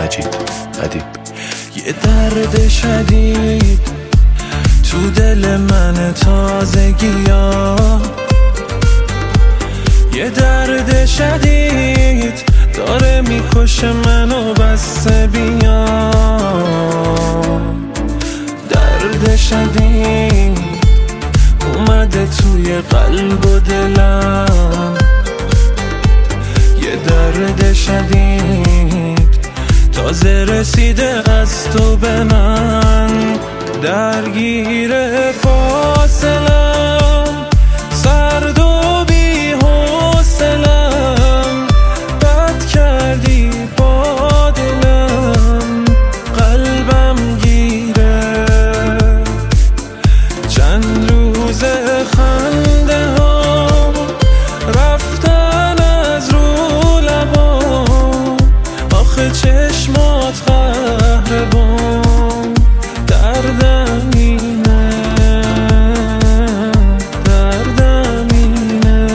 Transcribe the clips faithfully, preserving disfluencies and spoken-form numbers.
عجیب غریب. یه درد شدید تو دل من تازگیا، یه درد شدید داره میکشه منو بسته بیا. درد شدید اومده توی قلب و دلم، یه درد شدید تازه رسیده از تو به من. درگیر فاصلم، سرد و بی حوصلم، بد کردی با دلم، قلبم گیره. چند روز خنده ها رفتن از رو لبام، آخه چشمات قهربان. دردم اینه، دردم اینه.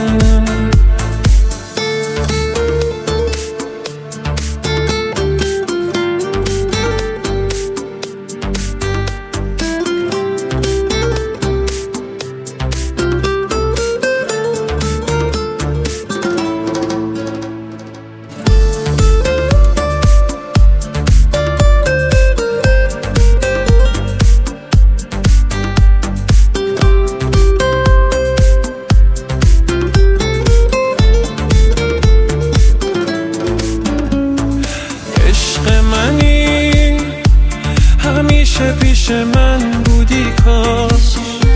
همیشه پیش من بودی کاش،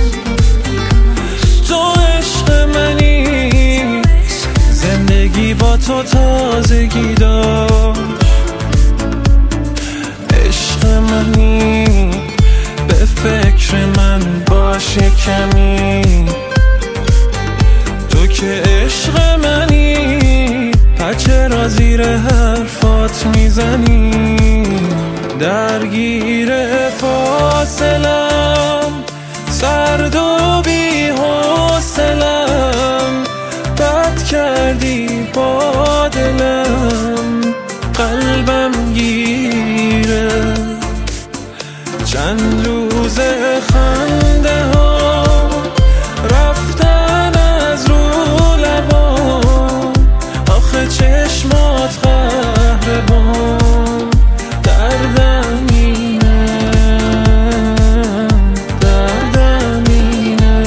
تو عشق منی، زندگی با تو تازگی داشت. عشق منی، به فکر من باش کمی، تو که عشق منی، چرا زیر حرفات میزنی؟ درگیر فاصلم، سرد و بی حوصلم، بد کردی با دلم، قلبم گیره. چند روز خنده ها رفتن از رو لبام، آخه چشمات قهربان. دردم اینه، دردم اینه.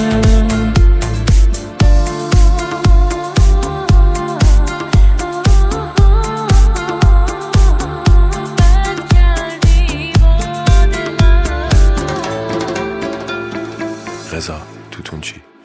بد کردی با دلم. رضا توتونچی.